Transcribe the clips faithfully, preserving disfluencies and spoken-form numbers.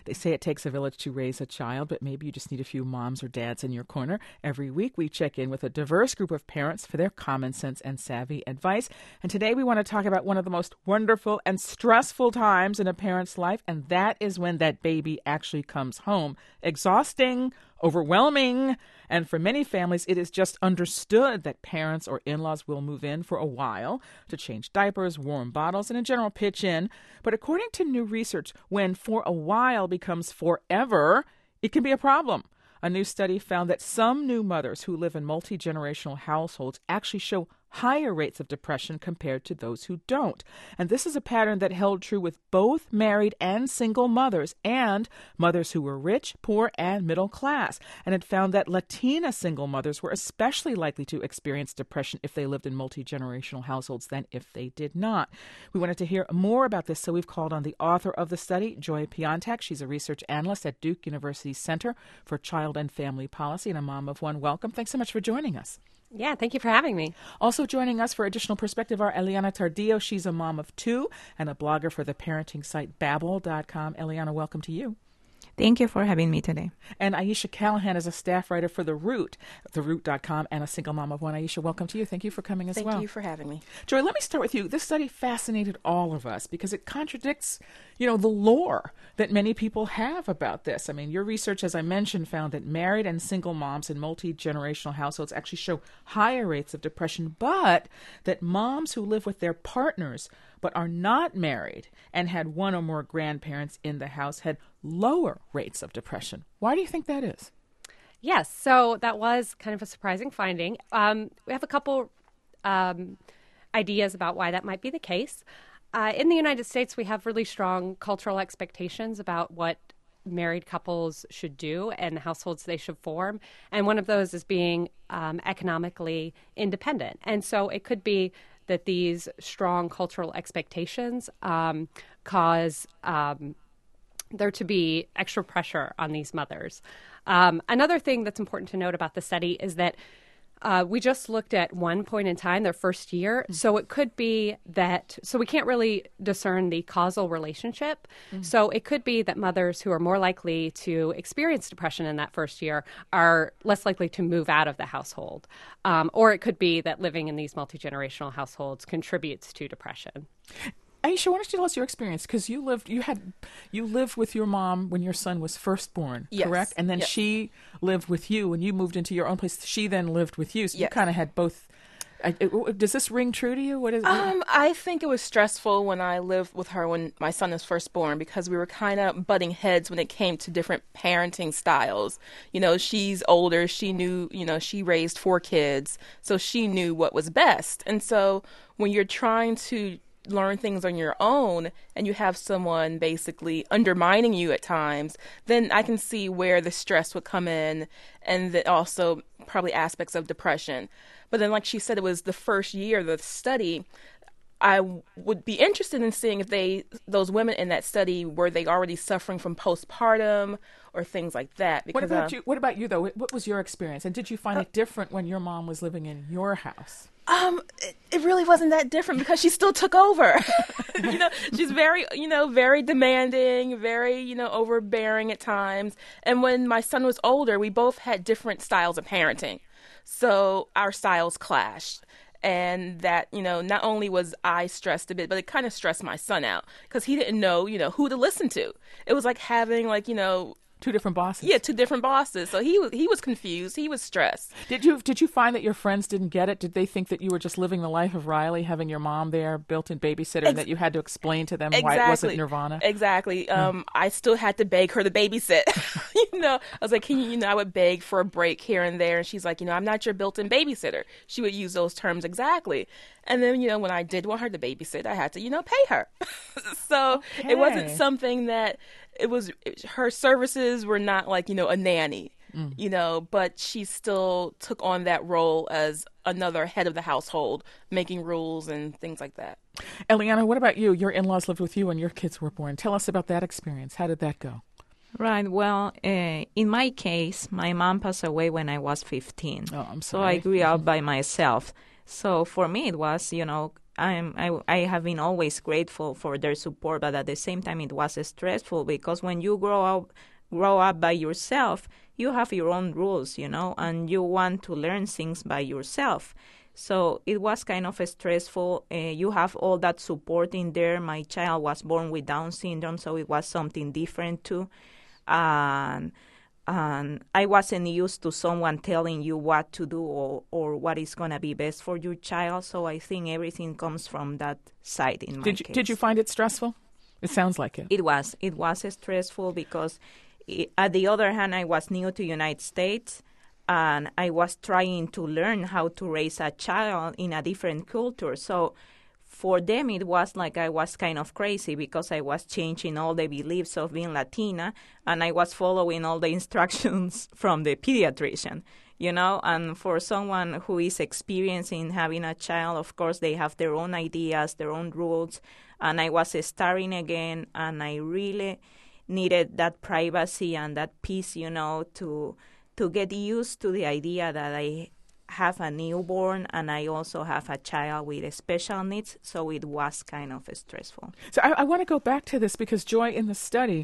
They say it takes a village to raise a child, but maybe you just need a few moms or dads in your corner. Every week we check in with a diverse group of parents for their common sense and savvy advice. And today we want to talk about one of the most wonderful and stressful times in a parent's life, and that is when that baby actually comes home. Exhausting, overwhelming, and for many families, it is just understood that parents or in-laws will move in for a while to change diapers, warm bottles, and in general pitch in. But according to new research, when for a while becomes forever, it can be a problem. A new study found that some new mothers who live in multi-generational households actually show higher rates of depression compared to those who don't. And this is a pattern that held true with both married and single mothers and mothers who were rich, poor, and middle class. And it found that Latina single mothers were especially likely to experience depression if they lived in multi-generational households than if they did not. We wanted to hear more about this, so we've called on the author of the study, Joy Piontek. She's a research analyst at Duke University's Center for Child and Family Policy and a mom of one. Welcome. Thanks so much for joining us. Yeah, thank you for having me. Also joining us for additional perspective are Eliana Tardillo. She's a mom of two and a blogger for the parenting site Babbel dot com. Eliana, welcome to you. Thank you for having me today. And Aisha Callahan is a staff writer for The Root, the root dot com, and a single mom of one. Aisha, welcome to you. Thank you for coming as Thank well. Thank you for having me. Joy, let me start with you. This study fascinated all of us because it contradicts, you know, the lore that many people have about this. I mean, your research, as I mentioned, found that married and single moms in multi-generational households actually show higher rates of depression, but that moms who live with their partners but are not married and had one or more grandparents in the house had lower rates of depression. Why do you think that is? Yes, so that was kind of a surprising finding. Um, we have a couple um, ideas about why that might be the case. Uh, in the United States, we have really strong cultural expectations about what married couples should do and the households they should form. And one of those is being um, economically independent. And so it could be that these strong cultural expectations um, cause um, there to be extra pressure on these mothers. Um, another thing that's important to note about the study is that uh, we just looked at one point in time, their first year. Mm-hmm. So it could be that, so we can't really discern the causal relationship. Mm-hmm. So it could be that mothers who are more likely to experience depression in that first year are less likely to move out of the household. Um, or it could be that living in these multi-generational households contributes to depression. Aisha, why don't you tell us your experience? Because you lived, you had, you lived with your mom when your son was first born, yes. correct? And then yes. she lived with you when you moved into your own place. She then lived with you, so yes. you kind of had both. I, it, does this ring true to you? What is? Um, I think it was stressful when I lived with her when my son was first born because we were kind of butting heads when it came to different parenting styles. You know, she's older. She knew, you know, she raised four kids, so she knew what was best. And so when you're trying to learn things on your own and you have someone basically undermining you at times, then I can see where the stress would come in and the, also probably aspects of depression. But then, like she said, it was the first year of the study. I w- would be interested in seeing if they, those women in that study, were they already suffering from postpartum or things like that. Because, what about uh, you? What about you though? What was your experience? And did you find uh, it different when your mom was living in your house? Um, it, it really wasn't that different because she still took over. You know, she's very, you know, very demanding, very, you know, overbearing at times. And when my son was older, we both had different styles of parenting. So our styles clashed. And that, you know, not only was I stressed a bit, but it kind of stressed my son out because he didn't know, you know, who to listen to. It was like having like, you know, two different bosses. Yeah, two different bosses. So he was he was confused. He was stressed. Did you did you find that your friends didn't get it? Did they think that you were just living the life of Riley, having your mom there, built-in babysitter, Ex- and that you had to explain to them exactly. why it wasn't Nirvana? Exactly. Um, I still had to beg her to babysit. You know, I was like, can you, you know, I would beg for a break here and there, and she's like, you know, I'm not your built-in babysitter. She would use those terms exactly. And then, you know, when I did want her to babysit, I had to, you know, pay her. So okay. It wasn't something that it was, it, her services were not like, you know, a nanny, mm. you know, but she still took on that role as another head of the household, making rules and things like that. Eliana, what about you? Your in-laws lived with you when your kids were born. Tell us about that experience. How did that go? Right. Well, uh, in my case, my mom passed away when I was fifteen. Oh, I'm sorry. So I grew up by myself. So for me, it was, you know, I'm, I, I have been always grateful for their support, but at the same time, it was stressful because when you grow up, grow up by yourself, you have your own rules, you know, and you want to learn things by yourself. So it was kind of stressful. Uh, you have all that support in there. My child was born with Down syndrome, so it was something different too. And and I wasn't used to someone telling you what to do or, or what is going to be best for your child. So I think everything comes from that side in my Did you, case. did you find it stressful? It sounds like it. It was. It was stressful because, it, at the other hand, I was new to United States, and I was trying to learn how to raise a child in a different culture. So for them, it was like I was kind of crazy because I was changing all the beliefs of being Latina, and I was following all the instructions from the pediatrician, you know. And for someone who is experiencing having a child, of course, they have their own ideas, their own rules. And I was starting again, and I really needed that privacy and that peace, you know, to to get used to the idea that I have a newborn and I also have a child with special needs. So it was kind of stressful. So I, I want to go back to this because, Joy, in the study,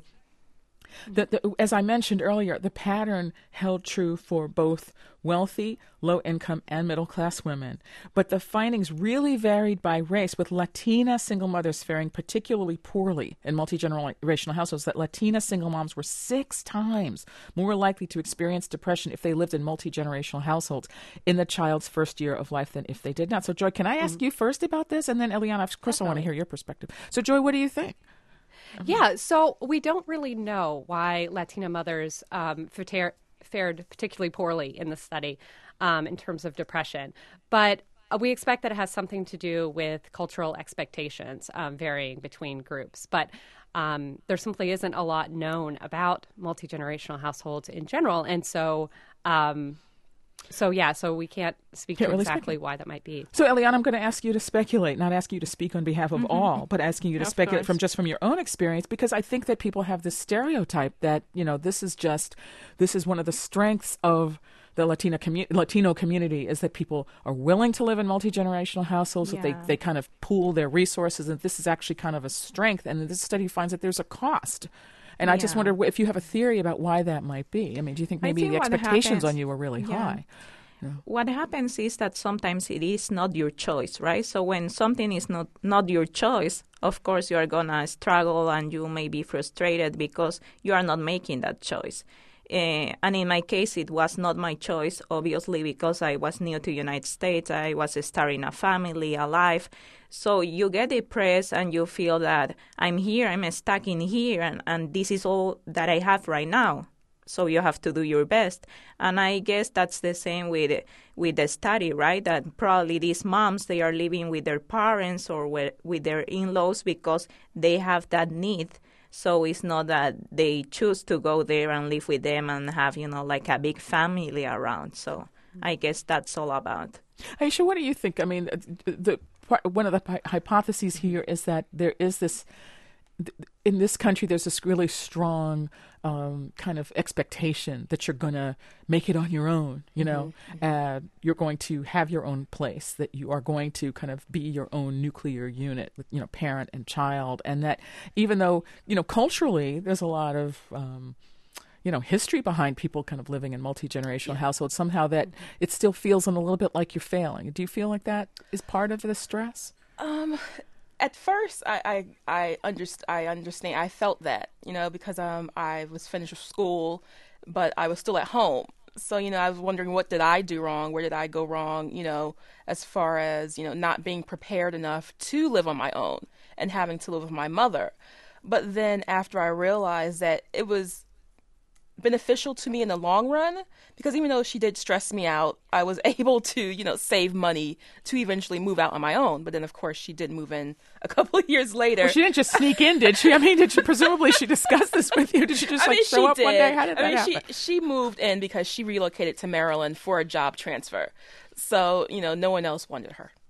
the, the, as I mentioned earlier, the pattern held true for both wealthy, low-income, and middle-class women. But the findings really varied by race, with Latina single mothers faring particularly poorly in multi-generational households. That Latina single moms were six times more likely to experience depression if they lived in multi-generational households in the child's first year of life than if they did not. So, Joy, can I ask mm-hmm. you first about this? And then, Eliana, of course, Definitely. I want to hear your perspective. So, Joy, what do you think? Yeah, so we don't really know why Latina mothers um, fared, fared particularly poorly in the study um, in terms of depression. But we expect that it has something to do with cultural expectations um, varying between groups. But um, there simply isn't a lot known about multi-generational households in general. And so... Um, So, yeah, so we can't speak can't to really exactly speculate. Why that might be. So, Eliana, I'm going to ask you to speculate, not ask you to speak on behalf of mm-hmm. all, but asking you to of speculate course. from just from your own experience, because I think that people have this stereotype that, you know, this is just, this is one of the strengths of the Latina commu- Latino community is that people are willing to live in multi-generational households, yeah. that they, they kind of pool their resources, and this is actually kind of a strength. And this study finds that there's a cost. And yeah. I just wonder if you have a theory about why that might be. I mean, do you think maybe think the expectations happens, on you are really yeah. high? Yeah. What happens is that sometimes it is not your choice, right? So when something is not, not your choice, of course you are going to struggle and you may be frustrated because you are not making that choice. Uh, and in my case, it was not my choice, obviously, because I was new to the United States. I was starting a family, a life. So you get depressed and you feel that I'm here, I'm stuck in here, and, and this is all that I have right now. So you have to do your best. And I guess that's the same with with the study, right? That probably these moms, they are living with their parents or with, with their in-laws because they have that need. So it's not that they choose to go there and live with them and have, you know, like a big family around. So I guess that's all about. Aisha, what do you think? I mean, the one of the hypotheses here is that there is this, in this country, there's this really strong um, kind of expectation that you're going to make it on your own, you know, mm-hmm. uh, you're going to have your own place, that you are going to kind of be your own nuclear unit with, you know, parent and child. And that even though, you know, culturally, there's a lot of, um, you know, history behind people kind of living in multi-generational yeah. households, somehow that mm-hmm. it still feels a little bit like you're failing. Do you feel like that is part of the stress? Um. At first, I I I, underst- I understand. I felt that, you know, because um I was finished with school, but I was still at home. So, you know, I was wondering, what did I do wrong? Where did I go wrong? You know, as far as, you know, not being prepared enough to live on my own and having to live with my mother. But then after I realized that it was beneficial to me in the long run, because even though she did stress me out, I was able to, you know, save money to eventually move out on my own. But then, of course, she did move in a couple of years later. Well, she didn't just sneak in, did she? I mean, did she, presumably she discussed this with you? Did she just I like mean, show up did. one day? How did I that mean, happen? She, she moved in because she relocated to Maryland for a job transfer. So, you know, no one else wanted her.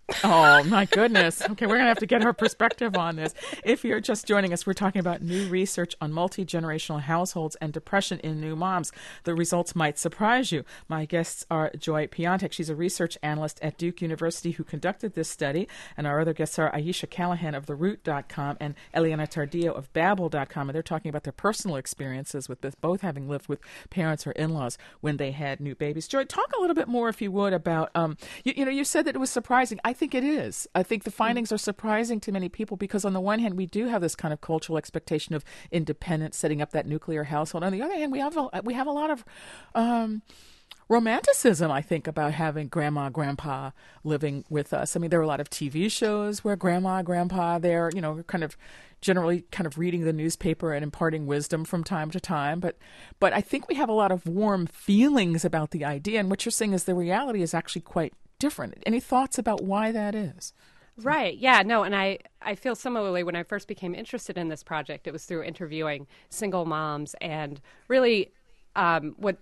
Oh, my goodness. Okay, we're going to have to get her perspective on this. If you're just joining us, we're talking about new research on multi-generational households and depression in new moms. The results might surprise you. My guests are Joy Piontek. She's a research analyst at Duke University who conducted this study. And our other guests are Aisha Callahan of the root dot com and Eliana Tardillo of Babbel dot com. And they're talking about their personal experiences with both having lived with parents or in-laws when they had new babies. Joy, talk a little bit more, if you would, about, um, you, you know, you said that it was surprising. I think it is. I think the findings are surprising to many people because on the one hand, we do have this kind of cultural expectation of independence, setting up that nuclear household. On the other hand, we have a, we have a lot of um, romanticism, I think, about having grandma, grandpa living with us. I mean, there are a lot of T V shows where grandma, grandpa, they're, you know, kind of generally kind of reading the newspaper and imparting wisdom from time to time. But but I think we have a lot of warm feelings about the idea. And what you're saying is the reality is actually quite different. Any thoughts about why that is? Right. Yeah, no. And I, I feel similarly when I first became interested in this project, it was through interviewing single moms. And really um, what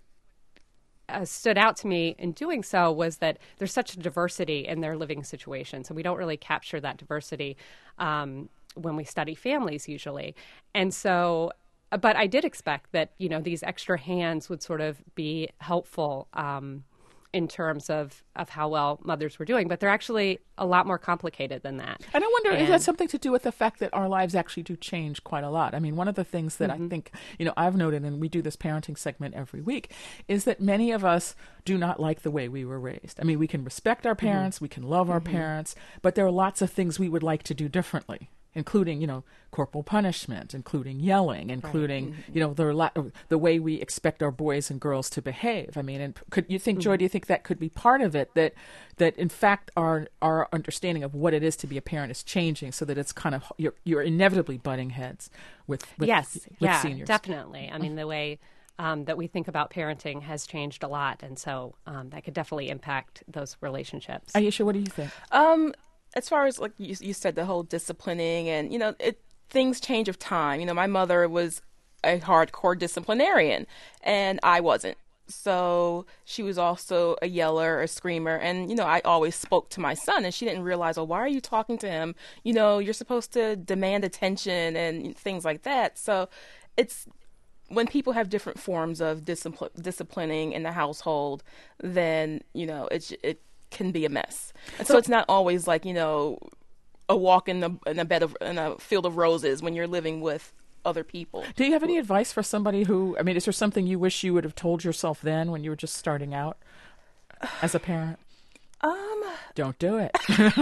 uh, stood out to me in doing so was that there's such a diversity in their living situations. And we don't really capture that diversity um, when we study families usually. And so, but I did expect that, you know, these extra hands would sort of be helpful um in terms of, of how well mothers were doing, but they're actually a lot more complicated than that. And I wonder and, if that's something to do with the fact that our lives actually do change quite a lot. I mean, one of the things that mm-hmm. I think, you know, I've noted, and we do this parenting segment every week, is that many of us do not like the way we were raised. I mean, we can respect our parents, mm-hmm. we can love our mm-hmm. parents, but there are lots of things we would like to do differently, including, you know, corporal punishment, including yelling, including, right. you know, the the way we expect our boys and girls to behave. I mean, and could you think, Joy, mm-hmm. do you think that could be part of it, that that in fact our our understanding of what it is to be a parent is changing so that it's kind of, you're, you're inevitably butting heads with, with, yes, with yeah, seniors? Definitely. I mean, the way um, that we think about parenting has changed a lot, and so um, that could definitely impact those relationships. Aisha, what do you think? Um, as far as, like you, you said, the whole disciplining and, you know, it things change of time. You know, my mother was a hardcore disciplinarian and I wasn't. So she was also a yeller, a screamer. And, you know, I always spoke to my son and she didn't realize, oh, why are you talking to him? You know, you're supposed to demand attention and things like that. So it's when people have different forms of discipl- disciplining in the household, then, you know, it's, it can be a mess. And so, so it's not always like, you know, a walk in the in a bed of in a field of roses when you're living with other people. Do you have any advice for somebody who, I mean, is there something you wish you would have told yourself then when you were just starting out as a parent? Um, don't do it.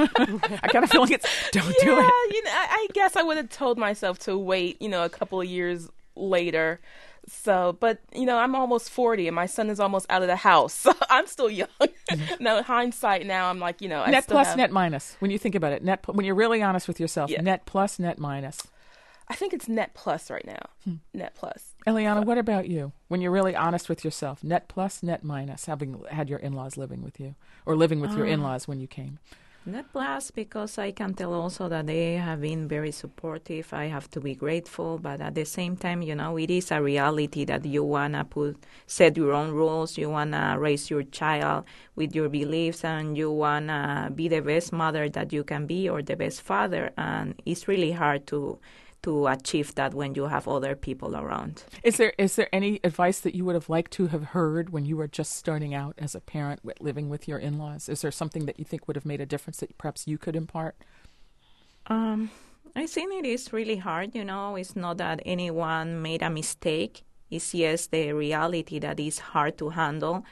I kind of feel like it's don't yeah, do it. You know, I, I guess I would have told myself to wait, you know, a couple of years later. So, but, you know, I'm almost forty and my son is almost out of the house. So I'm still young. Mm-hmm. Now, hindsight now, I'm like, you know, I net still plus, have... net minus. When you think about it, net when you're really honest with yourself, yeah. net plus, net minus. I think it's net plus right now. Hmm. Net plus. Eliana, so. What about you? When you're really honest with yourself, net plus, net minus, having had your in-laws living with you or living with uh. your in-laws when you came? Net plus, because I can tell also that they have been very supportive. I have to be grateful, but at the same time, you know, it is a reality that you wanna put set your own rules. You wanna raise your child with your beliefs, and you wanna be the best mother that you can be or the best father. And it's really hard to to achieve that when you have other people around. Is there is there any advice that you would have liked to have heard when you were just starting out as a parent living with your in-laws? Is there something that you think would have made a difference that perhaps you could impart? Um, I think it is really hard, you know. It's not that anyone made a mistake. It's yes, the reality that is hard to handle.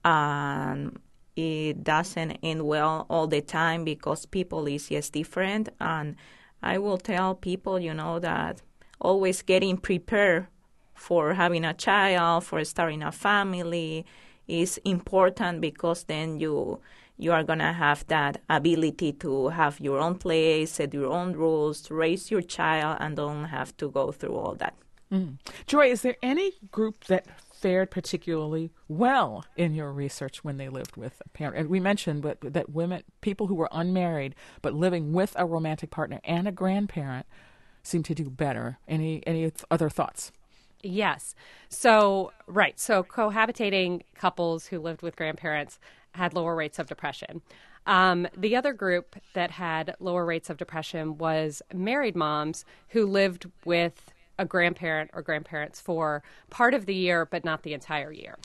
Um, it doesn't end well all the time because people is yes different. And I will tell people, you know, that always getting prepared for having a child, for starting a family is important because then you you are going to have that ability to have your own place, set your own rules, raise your child, and don't have to go through all that. Mm. Joy, is there any group that fared particularly well in your research when they lived with a parent? And we mentioned but, that women, people who were unmarried but living with a romantic partner and a grandparent seem to do better. Any any other thoughts? Yes. So, right. So cohabitating couples who lived with grandparents had lower rates of depression. Um, the other group that had lower rates of depression was married moms who lived with a grandparent or grandparents for part of the year, but not the entire year.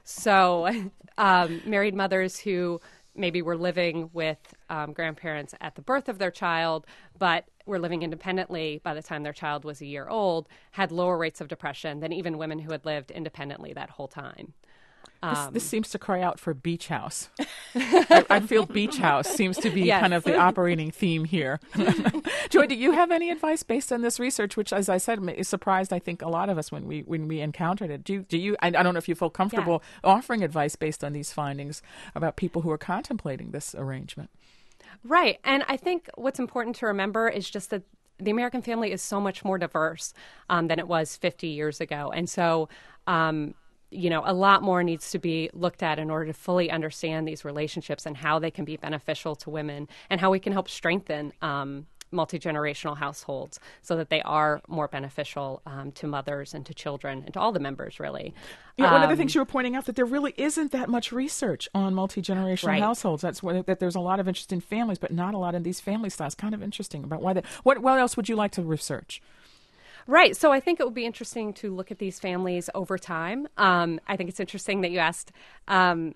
So um, married mothers who maybe were living with um, grandparents at the birth of their child, but were living independently by the time their child was a year old, had lower rates of depression than even women who had lived independently that whole time. This, Um, this seems to cry out for beach house. I, I feel beach house seems to be Yes. kind of the operating theme here. Joy, do you have any advice based on this research, which, as I said, ma- surprised, I think, a lot of us when we when we encountered it? Do you, do you I, I don't know if you feel comfortable offering advice based on these findings about people who are contemplating this arrangement? Right. And I think what's important to remember is just that the American family is so much more diverse um, than it was fifty years ago. And so, um, you know, a lot more needs to be looked at in order to fully understand these relationships and how they can be beneficial to women and how we can help strengthen um, multi-generational households so that they are more beneficial um, to mothers and to children and to all the members, really. Yeah, one of the Um, things you were pointing out that there really isn't that much research on multi-generational Right. households. That's what, that there's a lot of interest in families, but not a lot in these family styles. Kind of interesting about why that. What, what else would you like to research? Right. So I think it would be interesting to look at these families over time. Um, I think it's interesting that you asked um,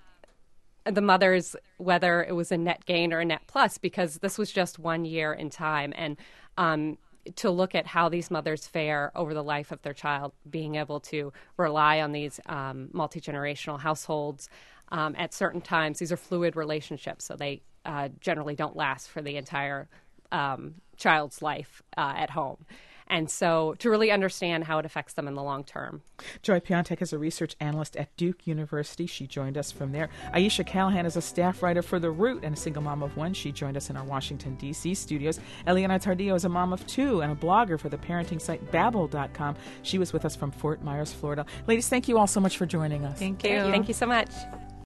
the mothers whether it was a net gain or a net plus, because this was just one year in time. And um, to look at how these mothers fare over the life of their child, being able to rely on these um, multi-generational households um, at certain times. These are fluid relationships, so they uh, generally don't last for the entire um, child's life uh, at home. And so to really understand how it affects them in the long term. Joy Piontek is a research analyst at Duke University. She joined us from there. Aisha Callahan is a staff writer for The Root and a single mom of one. She joined us in our Washington, D C studios. Eliana Tardillo is a mom of two and a blogger for the parenting site Babbel dot com. She was with us from Fort Myers, Florida. Ladies, thank you all so much for joining us. Thank you. Thank you so much.